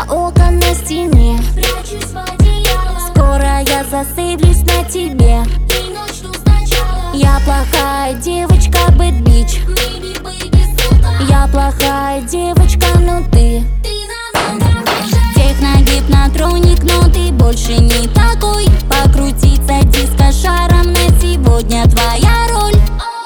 окон на стене. Прячусь в одеяло, Скоро я засыплюсь на тебе. и начну сначала. Я плохая девочка, bad bitch. Baby, baby, сука, Я плохая девочка, но ты ты на ногах уже. техногипнотроник, но ты больше не такой. Покрутиться диско-шаром на сегодня твоя роль.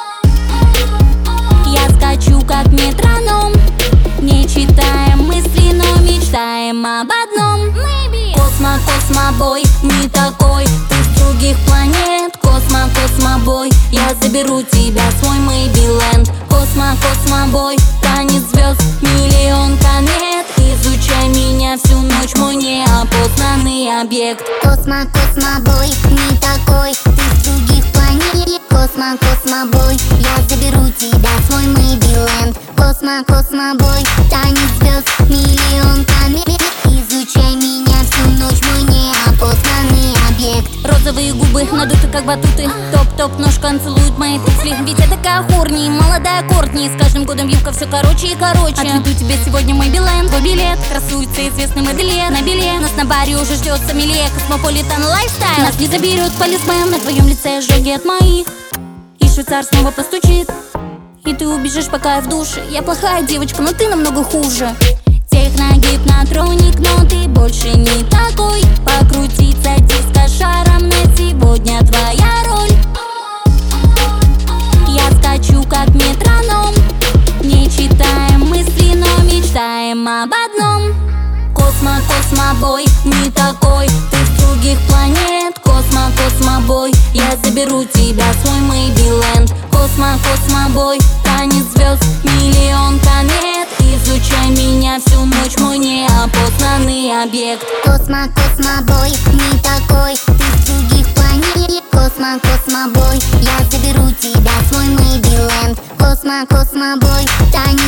Я скачу как метроном, не читаем мысли, но мечтаем об одном. Космо-космобой, не такой, ты с других планет. Космо-космобой, я заберу тебя в свой Мэйбиленд. Космо-космобой, танец звезд, миллион комет. Изучай меня всю ночь, мой неопознанный объект. Космо-космобой, не такой, ты с других планет. Космо-космобой, я заберу тебя в свой Мэйбиленд. Космо-космобой, танец звезд, миллион комет. Изучай меня всю ночь, мой неопознанный объект. Розовые губы надуты как батуты. Топ-топ ножка целует мои туфли. Ведь я такая хорни, молодая Кортни. С каждым годом юбка все короче и короче. Отведу тебе сегодня мой Билайн. Твой билет, красуется известный модельер. На билет нас на баре уже ждет сомелье. Космополитен лайфстайл. Нас не заберет полисмен, на твоем лице ожоги от моих. И швейцар снова постучит, и ты убежишь, пока я в душе. Я плохая девочка, но ты намного хуже. Техногипнотроник, но ты больше не такой. Покрутиться диско-шаром на сегодня твоя роль. Я скачу как метроном, не читаем мысли, но мечтаем об одном. Космо-космобой, не такой, ты с других планет. Космо-космобой, я заберу тебя в свой Мэйбиленд. Космо-космобой, танец звезд, миллион комет. Изучай меня всю ночь, мой неопознанный объект. Космо-космобой, не такой, ты с других планет. Космо-космобой, я заберу тебя в свой Мэйбиленд. Космо-космобой, танец